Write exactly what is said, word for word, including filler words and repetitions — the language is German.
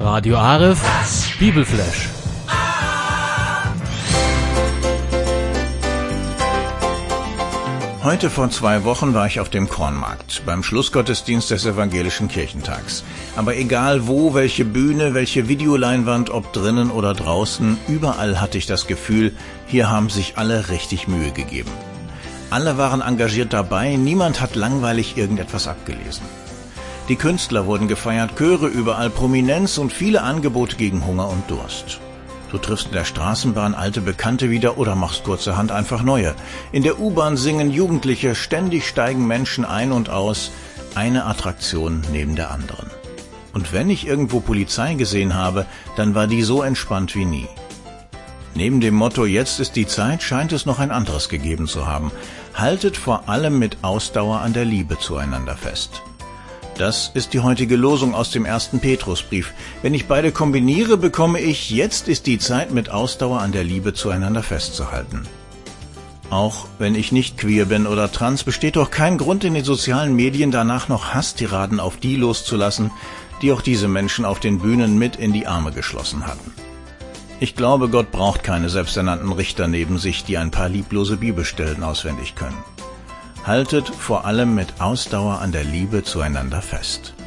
Radio Aref, Bibelflash. Heute vor zwei Wochen war ich auf dem Kornmarkt, beim Schlussgottesdienst des Evangelischen Kirchentags. Aber egal wo, welche Bühne, welche Videoleinwand, ob drinnen oder draußen, überall hatte ich das Gefühl, hier haben sich alle richtig Mühe gegeben. Alle waren engagiert dabei, niemand hat langweilig irgendetwas abgelesen. Die Künstler wurden gefeiert, Chöre überall, Prominenz und viele Angebote gegen Hunger und Durst. Du triffst in der Straßenbahn alte Bekannte wieder oder machst kurzerhand einfach neue. In der U-Bahn singen Jugendliche, ständig steigen Menschen ein und aus, eine Attraktion neben der anderen. Und wenn ich irgendwo Polizei gesehen habe, dann war die so entspannt wie nie. Neben dem Motto „Jetzt ist die Zeit" scheint es noch ein anderes gegeben zu haben. Haltet vor allem mit Ausdauer an der Liebe zueinander fest. Das ist die heutige Losung aus dem ersten Petrusbrief. Wenn ich beide kombiniere, bekomme ich: Jetzt ist die Zeit, mit Ausdauer an der Liebe zueinander festzuhalten. Auch wenn ich nicht queer bin oder trans, besteht doch kein Grund in den sozialen Medien danach noch Hasstiraden auf die loszulassen, die auch diese Menschen auf den Bühnen mit in die Arme geschlossen hatten. Ich glaube, Gott braucht keine selbsternannten Richter neben sich, die ein paar lieblose Bibelstellen auswendig können. Haltet vor allem mit Ausdauer an der Liebe zueinander fest.